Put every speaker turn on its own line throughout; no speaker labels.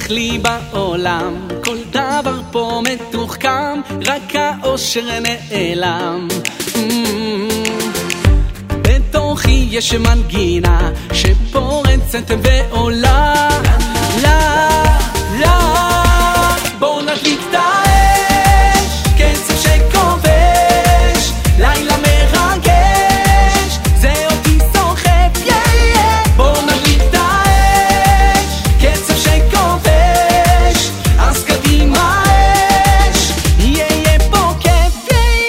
הולך לי בעולם, כל דבר פה מתוחכם, רק האושר נעלם. בתוכי יש מנגינה שפורצת ועולה, לה, לה, בוא נדליק את האש, קצב שכובש, לילה מרגש, זה אותי סוחף, בוא נדליק את האש, קצב שכובש, אז קדימה אש, יהיה פה כיף,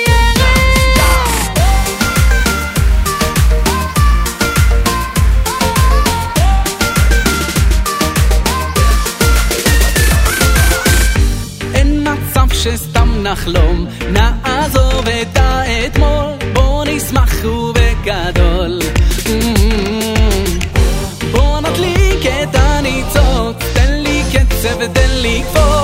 אין מצב שסתם נחלום, נעזוב את האתמול, בוא נשמח ובגדול. בוא נדליק את הניצוץ, תן לי קצב ותן לי כפור.